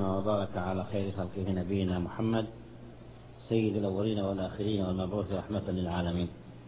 وبارك على خير خلقه نبينا محمد سيد الأولين والآخرين والمبعوث رحمة للعالمين،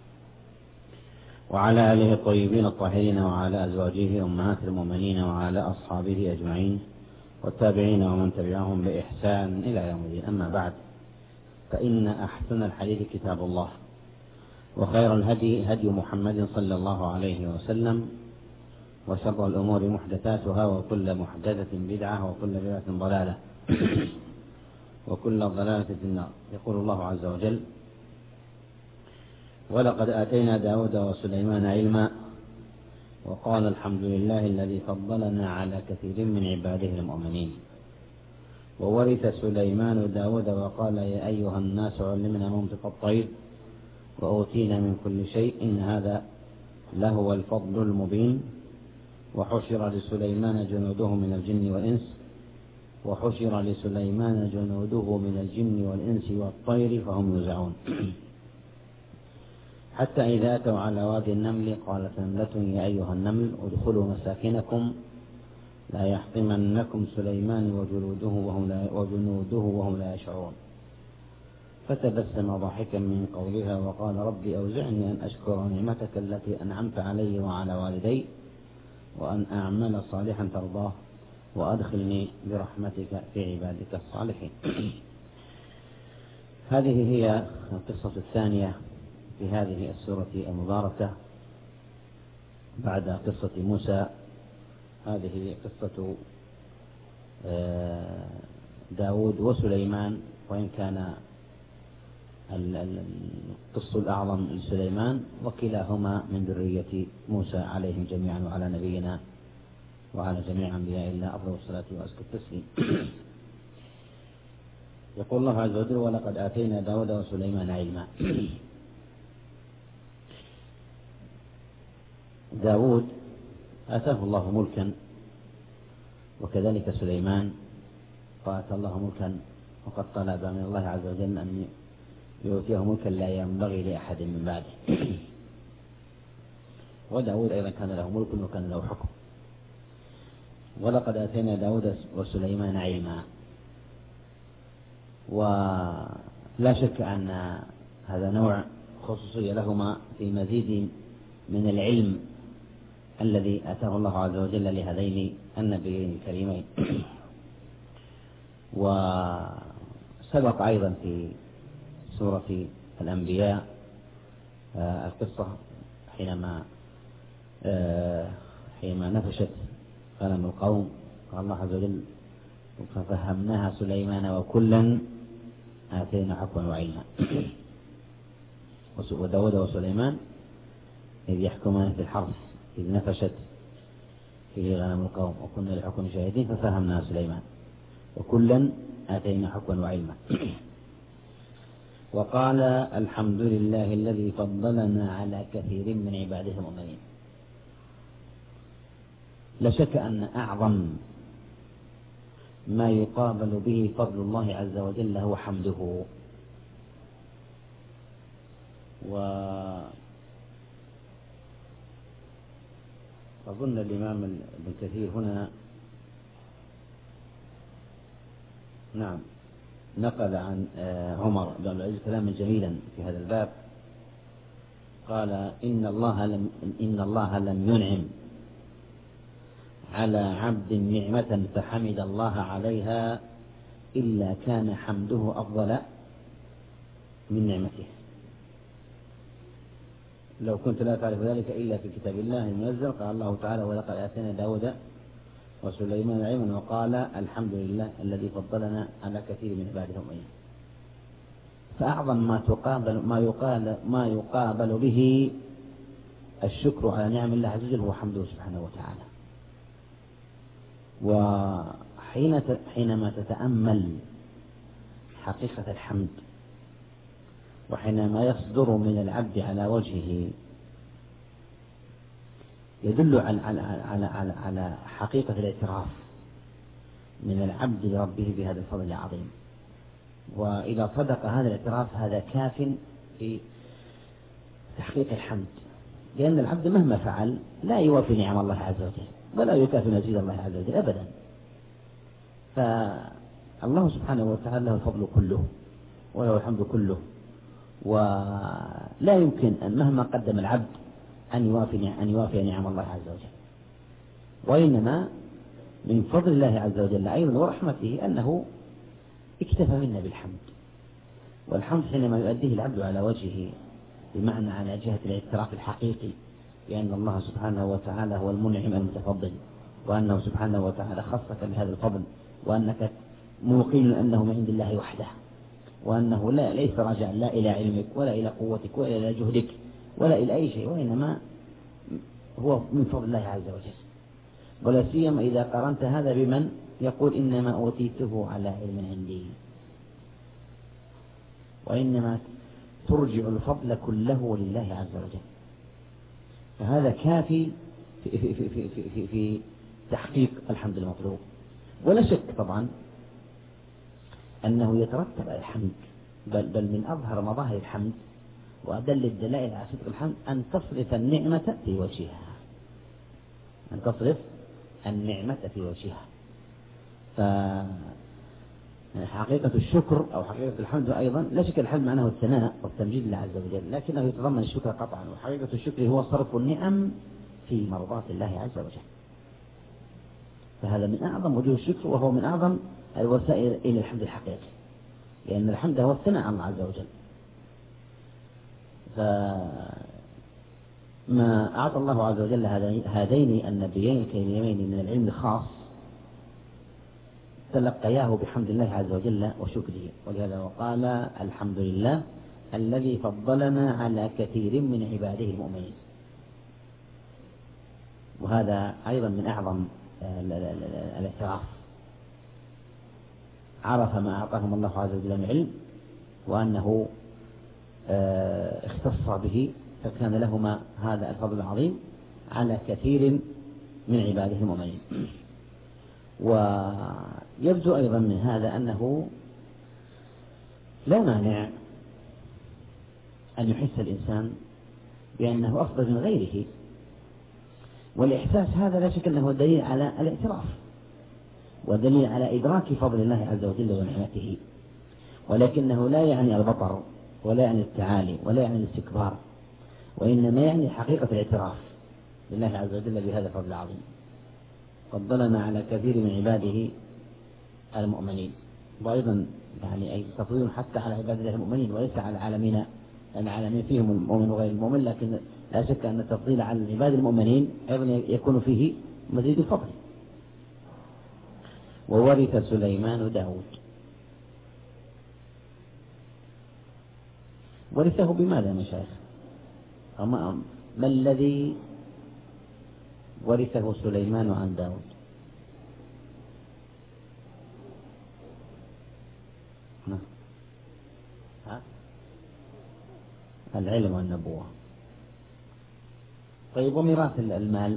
وعلى آله الطيبين الطاهرين، وعلى أزواجه أمهات المؤمنين، وعلى أصحابه أجمعين، والتابعين ومن تبعهم بإحسان إلى يوم الدين. أما بعد، فإن أحسن الحديث كتاب الله، وخير الهدي هدي محمد صلى الله عليه وسلم، وشر الأمور محدثاتها، وكل محدثة بدعة، وكل بدعة ضلالة، وكل ضلالة في النار. يقول الله عز وجل: ولقد آتينا داود وسليمان علما وقال الحمد لله الذي فضلنا على كثير من عباده المؤمنين. وورث سليمان داود وقال: يا أيها الناس علمنا منطق الطير وأوتينا من كل شيء إن هذا لهو الفضل المبين. وحشر لسليمان جنوده من الجن والإنس والطير فهم يوزعون. حتى إذا أتوا على وادي النمل قالت نملة يا أيها النمل ادخلوا مساكنكم لا يحطمنكم سليمان وجنوده وهم لا يشعرون. فتبسم ضاحكا من قولها وقال: رب أوزعني أن أشكر نعمتك التي أنعمت علي وعلى والدي وأن أعمل صالحا ترضاه وأدخلني برحمتك في عبادك الصالحين. هذه هي القصة الثانية في هذه السورة المباركة بعد قصة موسى. هذه قصة داود وسليمان، وإن كان القصة الأعظم لسليمان، وكلاهما من ذرية موسى عليهم جميعا، وعلى نبينا وعلى جميع أنبياء الله أفضل الصلاة وأزكى التسليم. يقول الله عز وجل: ولقد آتينا داود وسليمان علما. داود آتاه الله ملكا، وكذلك سليمان فآتى الله ملكا، وقد طلب من الله عز وجل أن يؤتيه ملكا لا ينبغي لأحد من بعده. وداود أيضا كان له ملك وكان له حكم. ولقد آتينا داود وسليمان علما. ولا شك أن هذا نوع خصوصية لهما في مزيد من العلم الذي آتاه الله عز وجل لهذين النبيين الكريمين. وسبق أيضا في سورة الأنبياء القصة حينما نفشت غنم القوم، قال الله عز وجل: ففهمناها سليمان وكلا آتينا حكما وعلما. وداود وسليمان إذ يحكمان في الحرث إذ نفشت فيه غنم القوم وكنا لحكم شاهدين ففهمناها سليمان وكلا آتينا حكما وعلما. وقال: الحمد لله الذي فضلنا على كثير من عباده المؤمنين. لا شك أن أعظم ما يقابل به فضل الله عز وجل هو حمده. وأظن الإمام ابن كثير هنا نقل عن عمر بن عبد العزيز كلاما جميلا في هذا الباب. قال: إن الله لم ينعم على عبد نعمة فحمد الله عليها إلا كان حمده أفضل من نعمته. لو كنت لا تعرف ذلك إلا في كتاب الله المنزل. قال الله تعالى: ولقد آتينا داود وسليمان علما وقال الحمد لله الذي فضلنا على كثير من عباده المؤمنين. فأعظم ما يقابل به الشكر على نعم الله عز وجل هو حمده سبحانه وتعالى. وحينما تتأمل حقيقة الحمد، وحينما يصدر من العبد على وجهه، يدل على حقيقة الاعتراف من العبد لربه بهذا الفضل العظيم. وإذا صدق هذا الاعتراف هذا كاف في تحقيق الحمد، لأن العبد مهما فعل لا يوافي نعم الله عز وجل ولا يكافئ مزيد الله عز وجل أبدا. الله سبحانه وتعالى له الفضل كله وله الحمد كله، ولا يمكن أن مهما قدم العبد أن يوافي نعم الله عز وجل. وإنما من فضل الله عز وجل أيضا ورحمته أنه اكتفى منا بالحمد، والحمد حينما يؤديه العبد على وجهه، بمعنى على جهة الاعتراف الحقيقي بأن الله سبحانه وتعالى هو المنعم المتفضل، وأنه سبحانه وتعالى خصك بهذا الفضل، وأنك موقن أنه من عند الله وحده، وأنه ليس رجع لا إلى علمك ولا إلى قوتك ولا إلى جهدك ولا إلى أي شيء، وإنما هو من فضل الله عز وجل. ولا سيما إذا قارنت هذا بمن يقول إنما أوتيته على علم عندي، وإنما ترجع الفضل كله لله عز وجل. فهذا كافي في تحقيق الحمد المطلوب. ولا شك طبعا أنه يترتب على الحمد، بل من أظهر مظاهر الحمد وأدل الدلائل على صدق الحمد أن تصرف النعمة في وجهها، أن تصرف النعمة في وجهها. فحقيقة الشكر أو حقيقة الحمد أيضا، لا شك الحمد معناه الثناء والتمجيد لله عز وجل، لكنه يتضمن الشكر قطعا، وحقيقة الشكر هو صرف النعم في مرضاة الله عز وجل. فهذا من أعظم وجوه الشكر، وهو من أعظم الوسائل إلى الحمد الحقيقي، لأن الحمد هو الثناء على الله عز وجل. فما أعطى الله عز وجل هذين النبيين الكريمين من العلم الخاص تلقياه بحمد الله عز وجل وشكره، ولهذا وقال الحمد لله الذي فضلنا على كثير من عباده المؤمنين. وهذا أيضا من أعظم الاعتراف، عرف ما أعطاهم الله عز وجل من علم، وأنه اختص به، فكان لهما هذا الفضل العظيم على كثير من عباده المؤمنين. ويبدو أيضا من هذا أنه لا مانع أن يحس الإنسان بأنه أفضل من غيره، والإحساس هذا لا شك أنه دليل على الاعتراف، ودليل على إدراك فضل الله عز وجل ونعمته، ولكنه لا يعني البطر ولا يعني التعالي ولا يعني الاستكبار، وإنما يعني حقيقة الاعتراف بالله عز وجل بهذا الفضل العظيم. فضلنا على كثير من عباده المؤمنين، وأيضا يعني أي تفضيل حتى على عباد الله المؤمنين وليس على العالمين، لأن العالمين فيهم المؤمن وغير المؤمن، لكن لا شك أن التفضيل على العباد المؤمنين أيضا يكون فيه مزيد الفضل. وورث سليمان داود. ورثه بماذا مشايخ؟ ما الذي ورثه سليمان عن داود؟ العلم والنبوة. طيب وميراث المال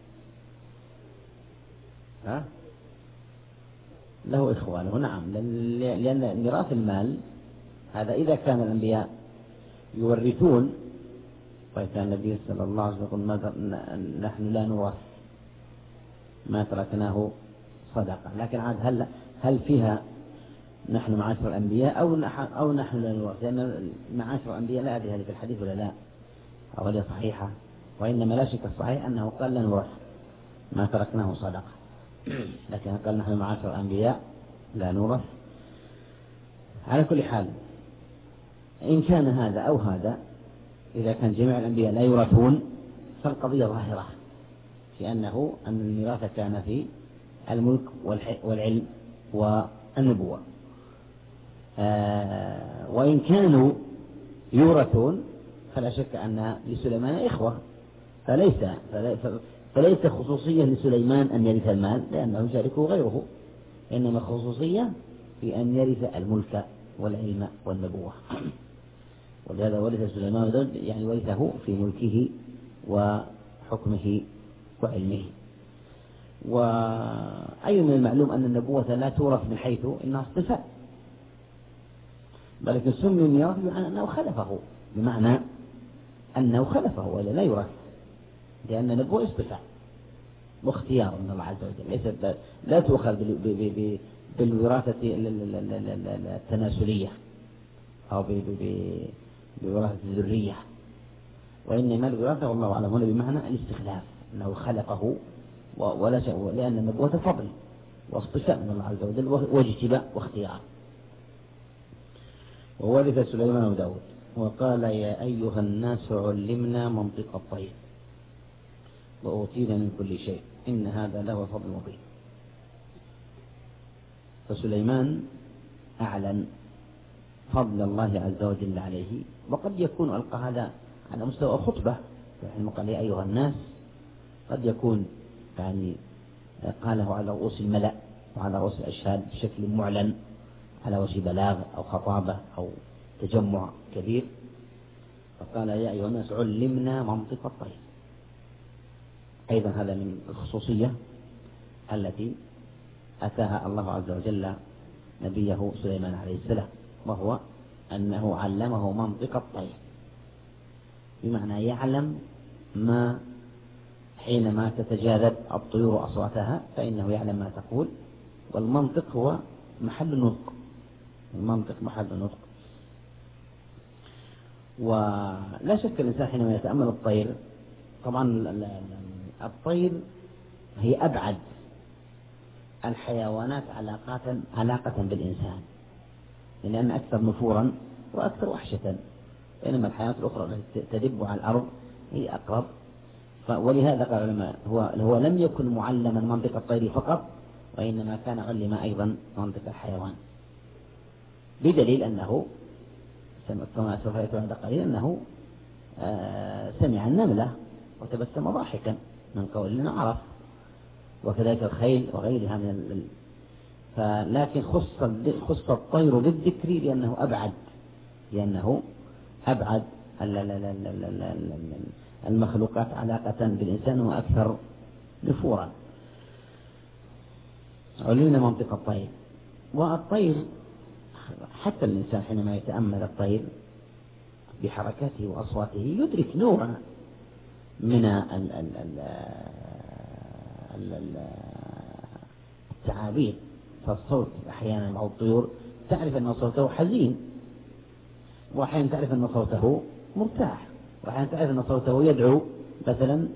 له إخوانه؟ نعم، لأن ميراث المال هذا إذا كان الأنبياء يورثون، وكان النبي صلى الله عليه وسلم يقول نحن لا نورث ما تركناه صدقة، لكن عاد هل فيها نحن معاشر الأنبياء أو نحن لا نورث؟ لأن معاشر الأنبياء لا أدري هذه في الحديث ولا لا، أو هي صحيحة، وإنما لا شك الصحيح أنه قال لا نورث ما تركناه صدقة، لكن قال نحن معاشر الأنبياء لا نورث. على كل حال إن كان هذا أو هذا، إذا كان جميع الأنبياء لا يورثون فالقضية ظاهرة في أن الميراث كان في الملك والعلم والنبوة. وإن كانوا يورثون فلا شك أن لسليمان إخوة، فليس خصوصية لسليمان أن يرث المال لأنه يشاركه غيره، إنما خصوصية في أن يرث الملك والعلم والنبوة. ولهذا ورث سليمان داود، يعني ورثه في ملكه وحكمه وعلمه. وأي من المعلوم أن النبوة لا تورث من حيث إنها اصطفاء، بل سمي ميراث بمعنى أنه خلفه، بمعنى أنه خلفه ولا لا يورث، لأن النبوة اصطفاء واختيار من الله عز وجل، ليست لا تؤخذ بالوراثة التناسلية أو بوراثة الذرية، وإنما الوراثة والله أعلم هنا بمعنى الاستخلاف، أنه خلقه ولا شيء، لأن النبوة فضل واصطفاء من الله عز وجل واجتباء واختيار. وورث سليمان وداود وقال يا أيها الناس علمنا منطق الطير وأوتينا من كل شيء إن هذا له فضل مبين. فسليمان أعلن فضل الله عز وجل عليه، وقد يكون ألقى هذا على مستوى خطبة، يعني قال يا أيها الناس، قد يكون يعني قاله على رؤوس الملأ وعلى رؤوس الأشهاد بشكل معلن على وجه بلاغ أو خطابة أو تجمع كبير، فقال يا أيها الناس علمنا منطق الطير. أيضا هذا من الخصوصية التي أتاها الله عز وجل نبيه سليمان عليه السلام، وهو أنه علمه منطق الطير، بمعنى يعلم ما حينما تتجاذب الطيور أصواتها فإنه يعلم ما تقول، والمنطق هو محل النطق، المنطق محل النطق. ولا شك الإنسان حينما يتأمل الطير، طبعا الطير هي أبعد الحيوانات علاقة بالإنسان، لأن أكثر نفورا وأكثر وحشة، بينما الحيوانات الأخرى التي تدب على الأرض هي أقرب. ولهذا قال العلماء هو لم يكن معلما منطق الطير فقط، وإنما كان علم أيضا منطق الحيوان، بدليل أنه كما سوف يأتي بعد قليل أنه سمع النملة وتبسم ضاحكا من قول إنه عرف، وكذلك الخيل وغيرها من لكن خص الطير بالذكر لأنه أبعد المخلوقات علاقة بالإنسان وأكثر نفورا. علمنا منطق الطير. والطير حتى الإنسان حينما يتأمل الطير بحركاته وأصواته يدرك نوعا من التعابير. فالصوت أحيانا مع الطيور تعرف أن صوته حزين، وأحيانا تعرف أن صوته مرتاح، وأحيانا تعرف أن صوته يدعو مثلا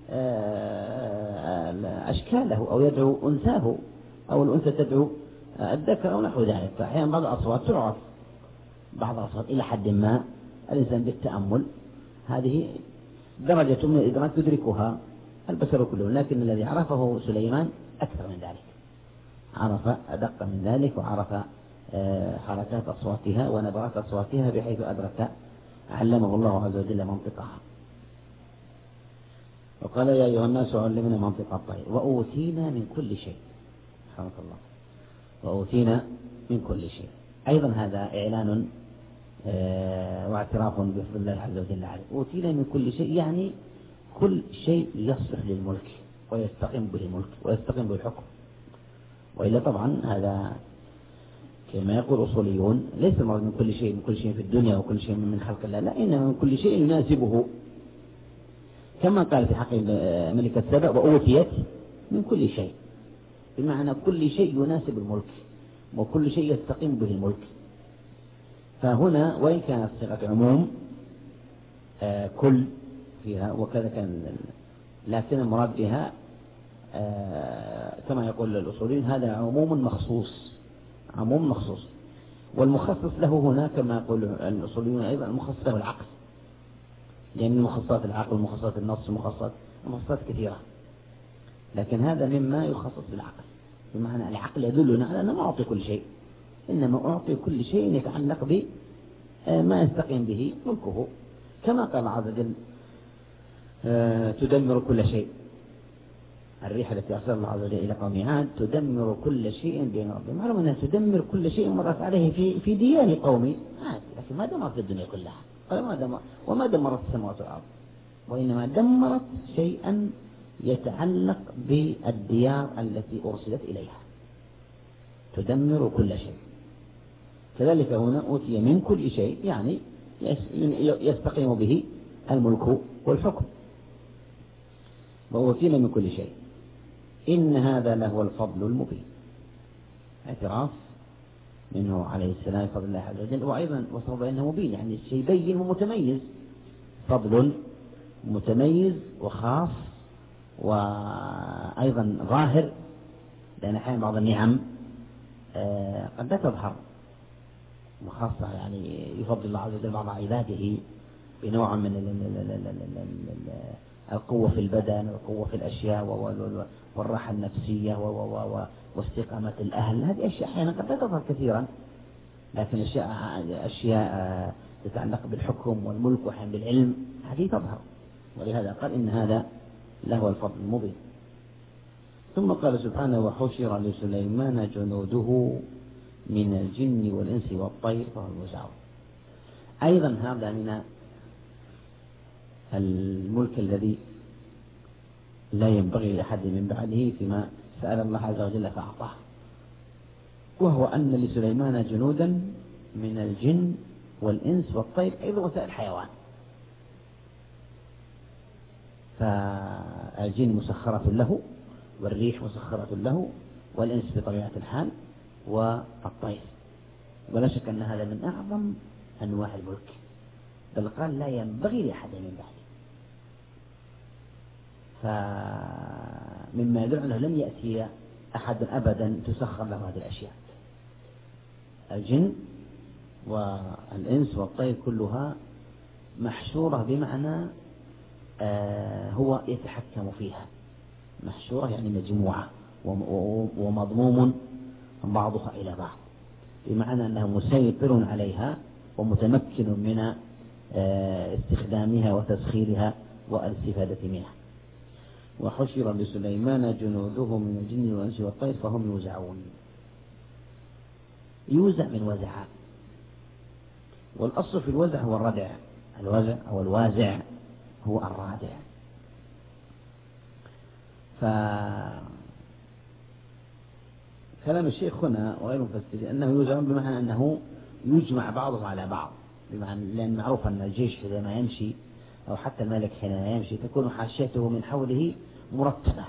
أشكاله، أو يدعو أنثاه، أو الأنثى تدعو الذكر أو نحو ذلك. فأحيانا بعض الأصوات تعرف، بعض الأصوات إلى حد ما الإنسان بالتأمل هذه درجة من الإدراك يدركها البشر كلهم، لكن الذي عرفه سليمان أكثر من ذلك، عرف أدق من ذلك، وعرف حركات أصواتها ونبرات أصواتها بحيث أدرك علمه الله عز وجل منطقها. وقال يا أيها الناس علمنا منطق الطير وأوتينا من كل شيء. سبحان الله، وأوتينا من كل شيء. أيضا هذا إعلان واعتراف بفضل الله عز وجل عليه. أوتينا من كل شيء يعني كل شيء يصلح للملك ويستقيم به الملك ويستقيم به الحكم، وإلا طبعا هذا كما يقول الأصوليون ليس المراد من كل شيء في الدنيا وكل شيء من خلق الله، لا، إنما من كل شيء يناسبه، كما قال في حق ملكة سبأ وأوتيت من كل شيء، بمعنى كل شيء يناسب الملك وكل شيء يستقيم به الملك. فهنا وإن كانت صيغة عموم كل فيها وكذا كان، لكن المراد بها كما يقول الأصوليين هذا عموم مخصوص، عموم مخصوص. والمخصص له هنا كما يقول الأصوليون أيضا المخصص له العقل، لأن مخصصات العقل ومخصصات النص مخصصات كثيرة، لكن هذا مما يخصص بالعقل، بمعنى العقل يدلنا على أنه ما أعطي كل شيء، إنما أعطي كل شيء يتعلق بما يستقيم به ملكه، كما قال عز وجل تدمر كل شيء. الريح التي أرسل الله عز وجل إلى قوم عاد تدمر كل شيء بين ربهم، معلوم أنها تدمر كل شيء مرت عليه في ديان قوم عاد، لكن ما دمرت الدنيا كلها، وما دمرت السماوات والأرض، وإنما دمرت شيئا يتعلق بالديار التي أرسلت إليها، تدمر كل شيء. كذلك هنا أوتي من كل شيء يعني يستقيم به الملك والحكم. وأوتينا من كل شيء إن هذا لهو الفضل المبين. اعتراف منه عليه السلام بفضل الله عز وجل، وأيضا وصف بأنه مبين، يعني الشيء بين ومتميز، فضل متميز وخاص وأيضا ظاهر، لأن أحيانا بعض النعم قد لا تظهر وخاصة، يعني يفضل الله عز وجل بعض عباده بنوع من القوة في البدن والقوة في الأشياء والراحة النفسية واستقامة الأهل. هذه أشياء أحيانا قد لا تظهر كثيرا، لكن أشياء تتعلق بالحكم والملك وأحيانا بالعلم هذه تظهر، ولهذا قال إن هذا له الفضل المبين. ثم قال سبحانه: وحشر لسليمان جنوده من الجن والإنس والطير فهم يوزعون. أيضا هذا من الملك الذي لا ينبغي لأحد من بعده فيما سأل الله عز وجل فأعطاه، وهو أن لسليمان جنودا من الجن والإنس والطير أيضا وسائر الحيوان. فالجن مسخرة له، والريح مسخرة له، والإنس بطبيعة الحال، والطير. ولا شك أن هذا من أعظم أنواع الملك، بل قال لا ينبغي لأحد من بعده. فمما يدل أنه لم يأتي أحد أبدا تسخر له هذه الأشياء. الجن والإنس والطير كلها محشورة، بمعنى هو يتحكم فيها. محشورة يعني مجموعة ومضموم بعضها إلى بعض، بمعنى أنه مسيطر عليها ومتمكن من استخدامها وتسخيرها والاستفادة منها. وحشر لسليمان جنوده من الجن والإنس والطير فهم يوزعون. يوزع من وزع، والأصل في الوزع هو الردع. الوزع أو الوازع هو الرادع. فكلام الشيخ هنا وغير مفسر أنه يوزعون بمعنى أنه يجمع بعضه على بعض، بمعنى لأن معروف أن الجيش حينما يمشي أو حتى الملك حينما يمشي تكون حاشيته من حوله مرتبة،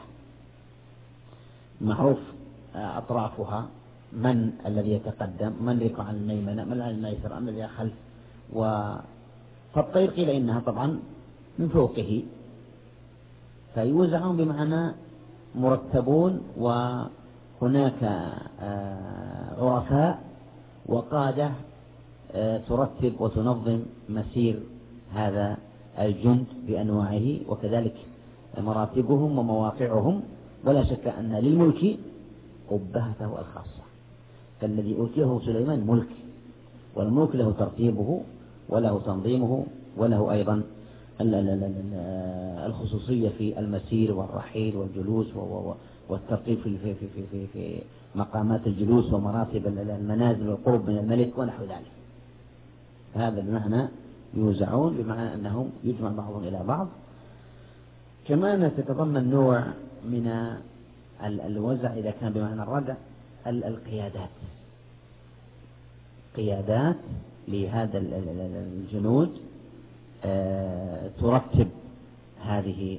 معروف أطرافها، من الذي يتقدم، من يقع على الميمنة، من على الميسر، من الذي خلف. فالطير قيل إنها طبعا من فوقه، فيوزعون بمعنى مرتبون، وهناك عرفاء وقادة ترتب وتنظم مسير هذا الجند بأنواعه، وكذلك مراتبهم ومواقعهم. ولا شك أن للملك أبهته الخاصة، فالذي أوتيه سليمان ملك، والملك له ترتيبه وله تنظيمه، وله أيضا الخصوصية في المسير والرحيل والجلوس والترتيب في مقامات الجلوس ومراتب المنازل والقرب من الملك ونحو ذلك. هذا بمعنى يوزعون، بمعنى أنهم يجمع بعضهم إلى بعض. كمان تتضمن نوع من الوزع إذا كان بمعنى الردع القيادات، قيادات لهذا الجنود ترتب هذه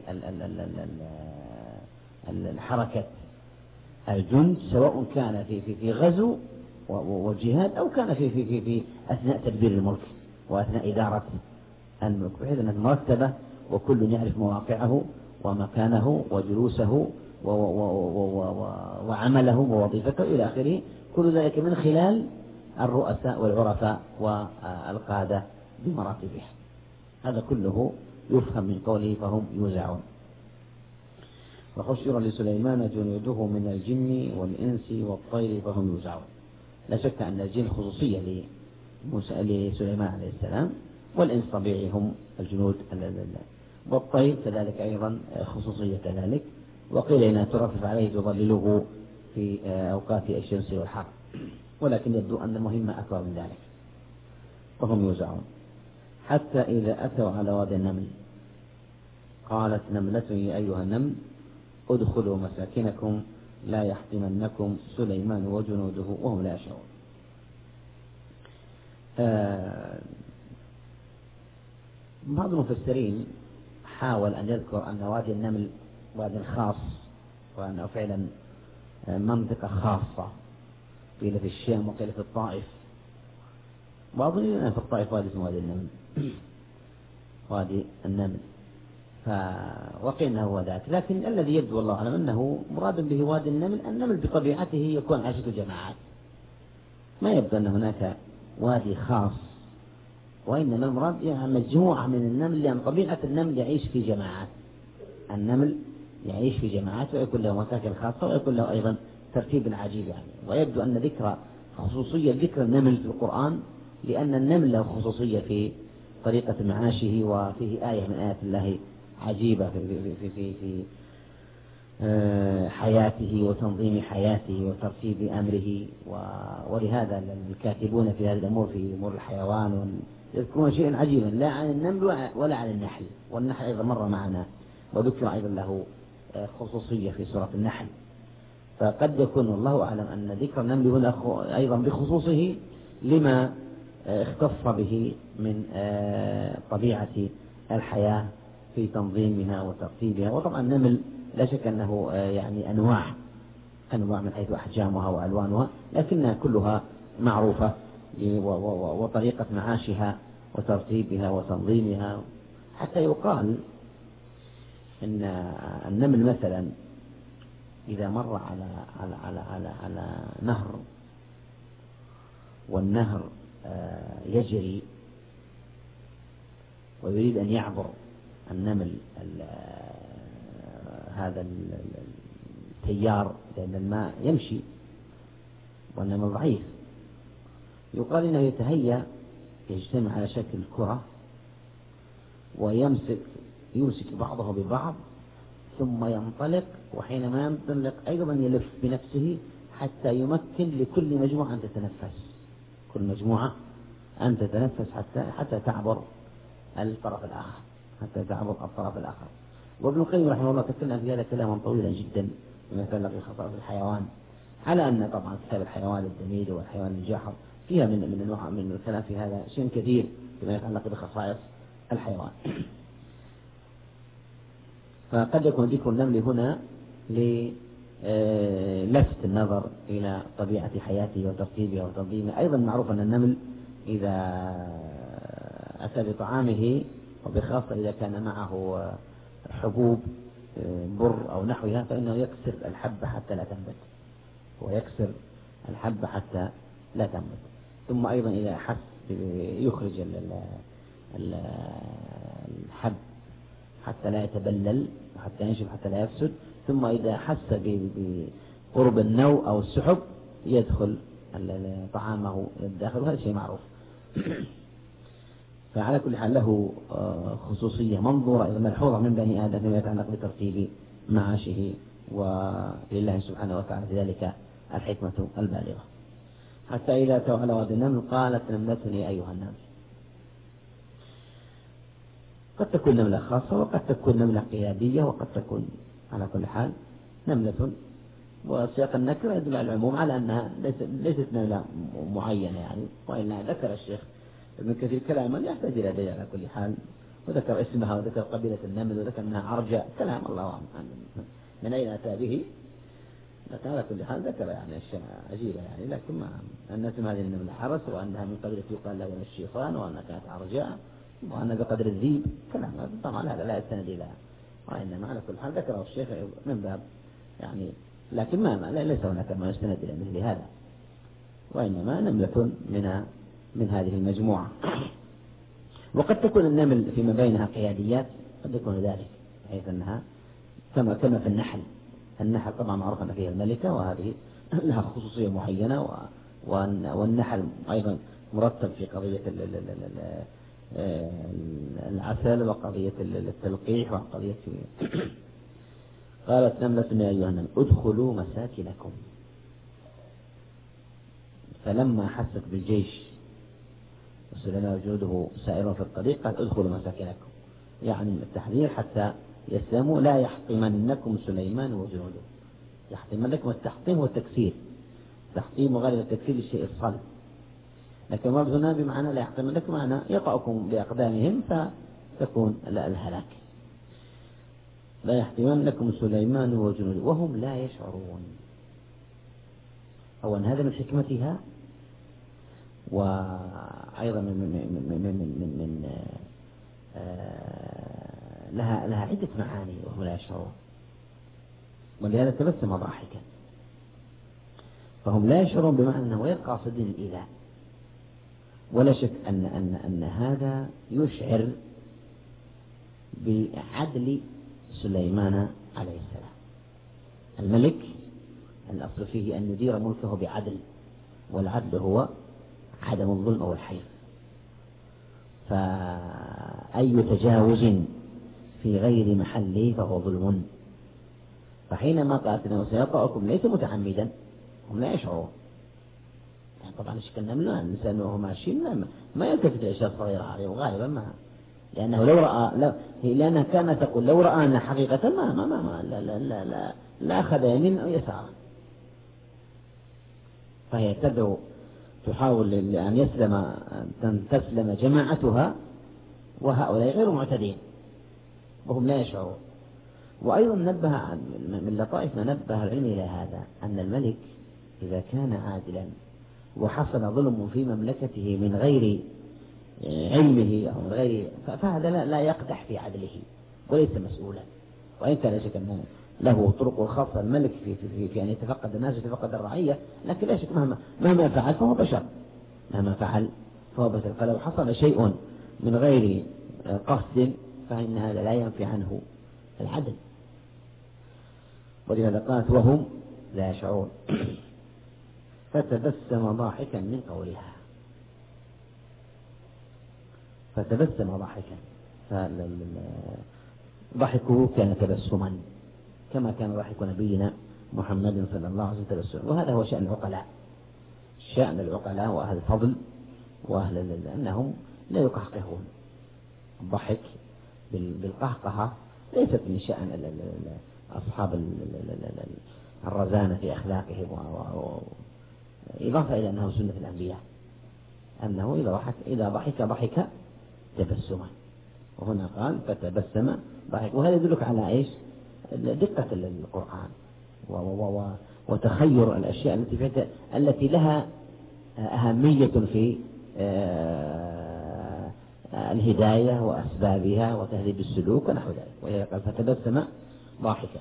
الحركة الجند، سواء كان في غزو وجهاد أو كان في أثناء تدبير الملك وأثناء إدارة الملك، بحيث أنها مرتبة وكل يعرف مواقعه ومكانه وجلوسه وعمله ووظيفته إلى آخره، كل ذلك من خلال الرؤساء والعرفاء والقادة بمراتبها. هذا كله يفهم من قوله فهم يوزعون. وحشر لسليمان جنوده من الجن والإنس والطير فهم يوزعون. لا شك أن الجن خصوصية لسليمان عليه السلام، والإنس طبيعي هم الجنود، والطير كذلك أيضا خصوصية كذلك، وقيل إنها ترفف عليه تظلله في أوقات الشمس والحر، ولكن يبدو أن المهمة أكبر من ذلك. فهم يوزعون. حتى إذا أتوا على وادي النمل قالت نملة يا أيها النمل ادخلوا مساكنكم لا يحطمنكم سليمان وجنوده وهم لا يشعرون. بعض المفسرين حاول أن يذكر أن وادي النمل واد خاص، وأنه فعلا منطقة خاصة، قيل في الشام وقيل في الطائف، وأظن أن في الطائف وادي اسمه وادي النمل وادي النمل، وقيل أنه هو ذاك، لكن الذي يبدو والله أعلم أنه مراد به وادي النمل. النمل بطبيعته يكون عشرة جماعات، ما يبدو أن هناك وادي خاص، وإنما المراد يعني مجموعة من النمل، لأن طبيعة النمل يعيش في جماعات. النمل يعيش في جماعات ويكون له مساكن خاصة ويكون له أيضا ترتيب عجيب يعني. ويبدو أن ذكر خصوصية ذكر النمل في القرآن لأن النمل له خصوصية في طريقة معاشه، وفيه آية من آيات الله عجيبة في حياته وتنظيم حياته وترتيب أمره. ولهذا الكاتبون في هذه الأمور في أمور الحيوان يذكرون شيئا عجيبا لا عن النمل ولا عن النحل، والنحل أيضا مر معنا وذكر أيضا له خصوصية في سورة النحل. فقد يكون والله أعلم أن ذكر النمل هنا أيضا بخصوصه لما اختص به من طبيعة الحياة في تنظيمها وترتيبها. وطبعا النمل لا شك أنه يعني أنواع من حيث أحجامها وألوانها، لكنها كلها معروفة وطريقة معاشها وترتيبها وتنظيمها. حتى يقال إن النمل مثلا إذا مر على نهر والنهر يجري ويريد أن يعبر النمل هذا التيار، لأن الماء يمشي والنمل ضعيف، يقال إنه يتهيأ يجتمع على شكل كرة ويمسك بعضه ببعض ثم ينطلق، وحينما ينطلق أيضا يلف بنفسه حتى يمكن لكل مجموعة أن تتنفس، كل مجموعة أن تتنفس حتى تعبر الطرف الآخر. وابن القيم رحمه الله تكلم في هذا كلاما طويلا جدا فيما يتعلق بخصائص الحيوان، على أن طبعا كتاب الحيوان الدميري والحيوان الجاحظ فيها من الكلام في هذا شيء كثير فيما يتعلق بخصائص الحيوان. فقد يكون ذكر النمل هنا للفت النظر إلى طبيعة حياته وترتيبها وتنظيمها. أيضا معروف أن النمل إذا أتى بطعامه، وبخاصة إذا كان معه حبوب بر أو نحوها، فإنه يكسر الحبة حتى لا تنبت. ثم أيضا إذا حس يخرج الحب حتى لا يتبلل وحتى ينشف حتى لا يفسد. ثم إذا حس بقرب النوء أو السحب يدخل طعامه الداخل، وهذا شيء معروف. فعلى كل حال له خصوصية منظورة إذا ملحوظة من بني آدم فيما يتعلق بترتيب معاشه، ولله سبحانه وتعالى في ذلك الحكمة البالغة. حتى إذا أتوا على وادي النمل قالت نملة يا أيها النمل. قد تكون نملة خاصة وقد تكون نملة قيادية وقد تكون على كل حال نملة، وسياق النكرة يدل على العموم على أنها ليست نملة معينة يعني. وإلا ذكر الشيخ ابن كثير كلاما يحتاج إلى دليل على كل حال، وذكر اسمها وذكر قبيلة النمل وذكر أنها عرجة، كلام الله أعلم من أين أتى به. لكن على كل حال ذكر يعني أشياء عجيبة يعني، لكن ما أن اسم هذه النملة حرس، وأنها من قبيلة يقال له الشيطان، وأنها كانت عرجاء، وأن بقدر الذيب، كلام طبعا هذا لا يستند إلى، وإنما على كل حال ذكره الشيخ من باب يعني، لكن ليس هناك ما يستند إلى مثل هذا، وإنما نملة من هذه المجموعة. وقد تكون النمل فيما بينها قياديات، قد يكون ذلك بحيث أنها كما في النحل طبعا معروف أن فيها الملكة، وهذه لها خصوصية معينة، والنحل أيضا مرتب في قضية العسل وقضية التلقيح وقضية قالت نملة يا أيها النمل ادخلوا مساكنكم. فلما حست بالجيش وسليمان وجنوده سائرون في الطريق قال ادخلوا مساكنكم، يعني التحذير حتى يسلموا، لا يحطمنكم سليمان وجنوده. يحطمنكم، التحطيم والتكسير، تحطيم وغالب التكسير للشيء الصلب، لكن المرض هنا بمعنى لا يحطمنكم معنى يقعكم بأقدامهم فتكون الهلاك. لا يحطمنكم سليمان وجنوده وهم لا يشعرون. أولا هذا من حكمتها، وأيضا من لها عدة معاني وهم لا يشعرون، ولهذا تبسم ضاحكا. فهم لا يشعرون بمعنى أنه غير قاصدين الإيذاء، ولا شك أن هذا يشعر بعدل سليمان عليه السلام. الملك الأصل فيه أن يدير ملكه بعدل، والعدل هو عدم الظلم أو الحيف. فأي تجاوز في غير محله فهو ظلم. فحينما قالت أنه سيطأكم ليس متعمدا، هم لا يشعرون. يعني طبعا شكلنا من الإنسان وهو ماشي ما يلتفت الأشياء الصغيرة هذه، وغالبا ما، لأنه لو رأى لأنها كانت تقول لو رأى أن حقيقة لا أخذ يمين أو يسار. فهي تدعو تحاول أن تسلم جماعتها، وهؤلاء غير معتدين وهم لا يشعرون. وأيضا نبه من لطائف ما نبه العلم إلى هذا، أن الملك إذا كان عادلا وحصل ظلم في مملكته من غير علمه أو من غير، فهذا لا يقدح في عدله وليس مسؤولا. وإن كان لا شك أن له طرق خاصة الملك في أن يتفقد الناس ويتفقد الرعية، لكن لا شك مهما فعل فهو بشر، مهما فعل فهو بشر. فلو حصل شيء من غير قصد فإن هذا لا ينفي عنه العدل. ولهذا قالت وهم لا يشعرون. فتبسم ضاحكا من قولها، فتبسم ضاحكا، ضحكه كان تبسما كما كان ضحك نبينا محمد صلى الله عليه وسلم تبسما. وهذا هو شأن العقلاء، شأن العقلاء وأهل الفضل وأهل أنهم لا يقهقهون. الضحك بالقهقهة ليست من شأن أصحاب الرزانة في أخلاقهم، إضافة إلى أنه سنة الأنبياء أنه إذا ضحك تبسما. وهنا قال فتبسم ضحك، وهذا يدلك على إيش؟ دقة القرآن وتخير الأشياء التي لها أهمية في الهداية وأسبابها وتهذيب السلوك ونحو ذلك. وهي قال فتبسم ضاحكا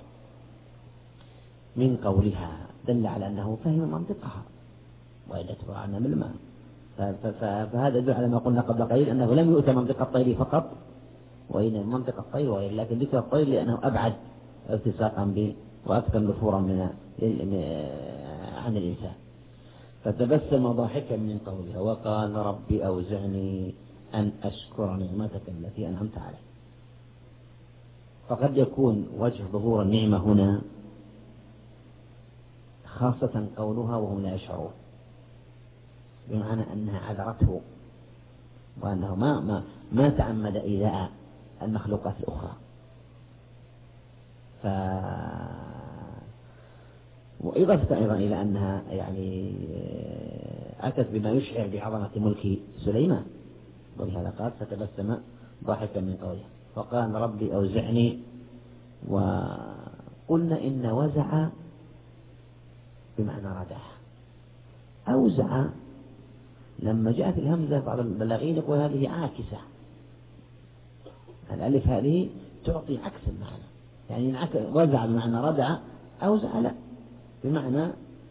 من قولها، دل على أنه فهم منطقها وإذا تبعنا من الماء. فهذا يدل على ما قلنا قبل قليل أنه لم يؤتى منطق الطير فقط، وإن منطق الطير وغير، لكن ذكر الطير لأنه أبعد التصاقا وأكثر نفورا عن الإنسان. فتبسم ضاحكا من قولها وقال ربي أوزعني أن أشكر نعمتك التي أنعمت علي. فقد يكون وجه ظهور النعمة هنا خاصة قولها وهم لا يشعرون، بمعنى أنها عذرته وأنه ما تعمد إيذاء المخلوقات الأخرى. وإضافة أيضا إلى أنها يعني أتت بما يشعر بعظمة ملك سليمان. ولهذا قال فتبسم ضاحكا من قوله وقال ربي أوزعني. وقلنا إن وزع بمعنى ردع. أوزع لما جاءت الهمزة بعض البلاغين يقول هذه عاكسة، الألف هذه تعطي عكس المعنى، يعني وزع بمعنى ردع، أوزع لا بمعنى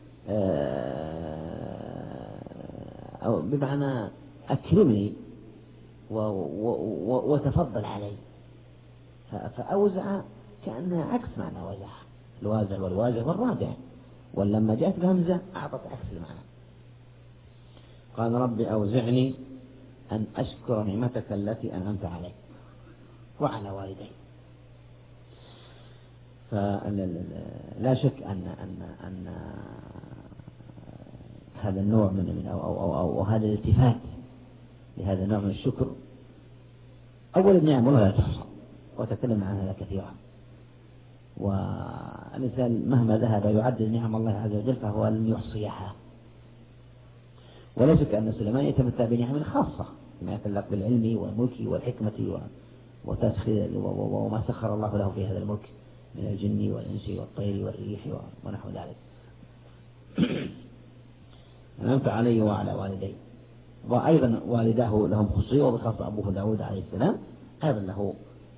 أو بمعنى أكرمني وتفضل علي. فأوزع كأنها عكس معنى وزع، الوازع والوازع والرادع، ولما جاءت الهمزة أعطت عكس المعنى. قال ربي أوزعني أن أشكر نعمتك التي أنعمت علي وعلى والدي. فلا شك أن هذا النوع من أو هذا الالتفات لهذا النوع من الشكر أول النعم ولا تحصى، وتكلم عن هذا كثيرا. والإنسان مهما ذهب يعدد نعم الله عز وجل فهو لن يحصيها. ولا شك أن سليمان يتمتع بنعم خاصة فيما يتعلق بالعلم والملك والحكمة وتسخير وما سخر الله له في هذا الملك من الجن والإنس والطير والريح ونحو ذلك. أنعمت علي وعلى والدي. وأيضا والداه لهم خصوصية، وبخاصة أبوه داود عليه السلام أيضا له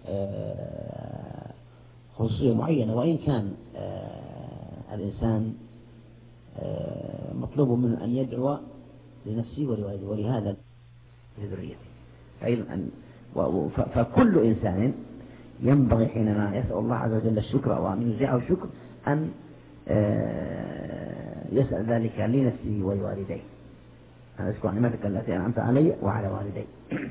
خصوصية معينة، وإن كان الإنسان مطلوب منه أن يدعو لنفسه ولوالده ولهذا لذريته أيضا. فكل إنسان ينبغي حينما يسأل الله عز وجل الشكر أو أن ينزعه الشكر أن يسأل ذلك لنفسه ولوالديه. أنا أشكر نعمتك التي أنعمت علي وعلى والدي،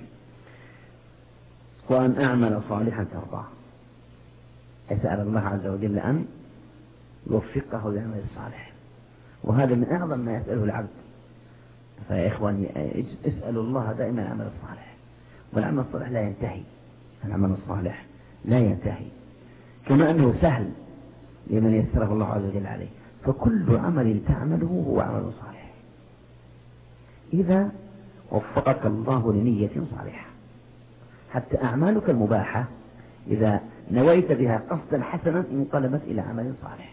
وأن أعمل صالحا ترضاه. يسأل الله عز وجل أن يوفقه للعمل الصالح، وهذا من أعظم ما يسأله العبد. فيا إخواني اسألوا الله دائما العمل الصالح، والعمل الصالح لا ينتهي. العمل الصالح لا ينتهي، كما أنه سهل لمن يسره الله عز وجل عليه. فكل عمل تعمله هو عمل صالح إذا وفقك الله لنية صالحة. حتى أعمالك المباحة إذا نويت بها قصدا حسنا انقلبت إلى عمل صالح.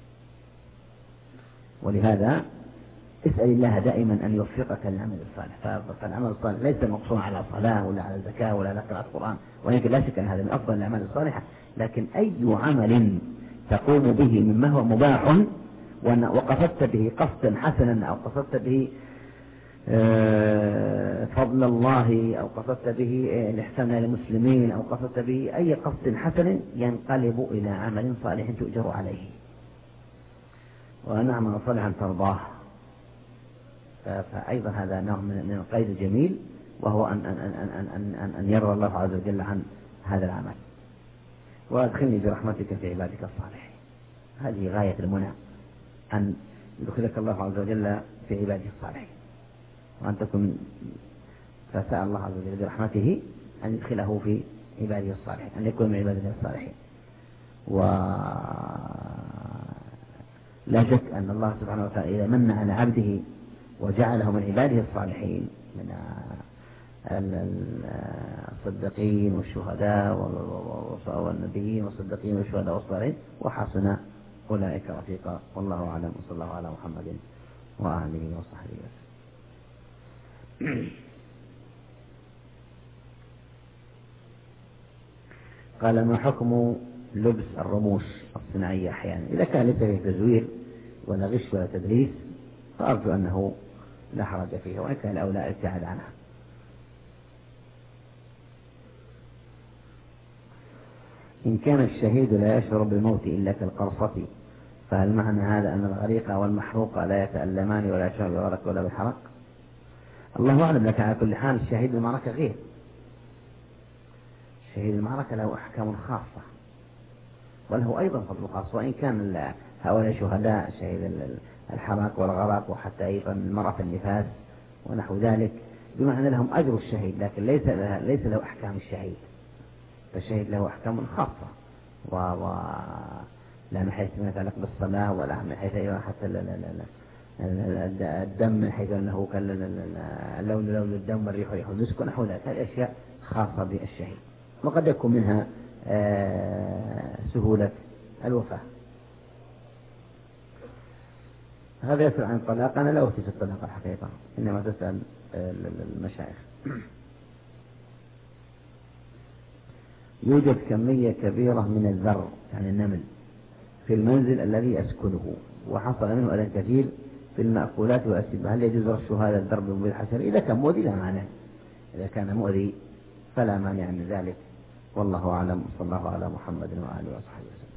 ولهذا اسأل الله دائما أن يوفقك للعمل الصالح. فالعمل الصالح ليس مقصورا على صلاة ولا على زكاة ولا على قراءة القرآن، ولكن لا شك أن هذا من أفضل الأعمال الصالحة. لكن أي عمل تقوم به مما هو مباح وقصدت به قصدا حسنا، أو قصدت به فضل الله، أو قصدت به الإحسان للمسلمين، أو قصدت به أي قصد حسن، ينقلب إلى عمل صالح تؤجر عليه. وأن أعمل صالحا ترضاه. فأيضا هذا نوع من القيد الجميل، وهو أن يرضى الله عز وجل عن هذا العمل. وأدخلني برحمتك في عبادك الصالحين. هذه غاية المنى، أن يدخلك الله عز وجل في عباده الصالحين، وأن تكون. فسأل الله عز وجل برحمته أن يدخله في عباده الصالحين، أن يكون من عباده الصالحين. ولا شك أن الله سبحانه وتعالى إذا من على عبده وجعله من عباده الصالحين، من الصديقين والشهداء والنبيين والصديقين والشهداء والصالحين، وحسن أولئك رفيقا. والله أعلم، وصلى الله على محمد وآله وصحبه وسلم. قال: ما حكم لبس الرموش الصناعية أحيانا؟ إذا كان ليس فيه تزوير ولا غش ولا تدريس فأرجو أنه لا حرج فيه، وإن كان الأولى الابتعاد عنها. إن كان الشهيد لا يشعر بالموت إلا كالقرصة، فهل معنى هذا أن الغريق والمحروق لا يتألمان ولا يشعر بالغرق ولا بالحرق؟ الله أعلم. لكن على كل حال الشهيد المعركة غير. شهيد المعركة له أحكام خاصة وله أيضا فضل خاص، وإن كان هؤلاء شهداء شهيد الحرق والغرق، وحتى أيضا المرأة في النفاس ونحو ذلك، بمعنى لهم أجر الشهيد، لكن ليس له أحكام الشهيد. فالشهيد له أحكام خاصة، لا من حيث ما يتعلق بالصلاة، ولا من حيث أيضا حتى الدم، من حيث أنه اللون لون الدم والريح ريح المسك ونحو ذلك. هذه أشياء خاصة بالشهيد، وقد يكون منها سهولة الوفاة. هذا يسأل عن الطلاق. أنا لا أفتي في الطلاق الحقيقة، إنما تسأل المشايخ. يوجد كمية كبيرة من الذر يعني النمل في المنزل الذي أسكنه، وحصل منه أذى كثير في المأكولات والأشربة. هل يجوز رش هذا الذر بمبيد الحشر؟ إذا كان مؤذي لا مانع، إذا كان مؤذي فلا مانع من ذلك. والله أعلم. صلى الله على محمد وآله وصحبه وسلم.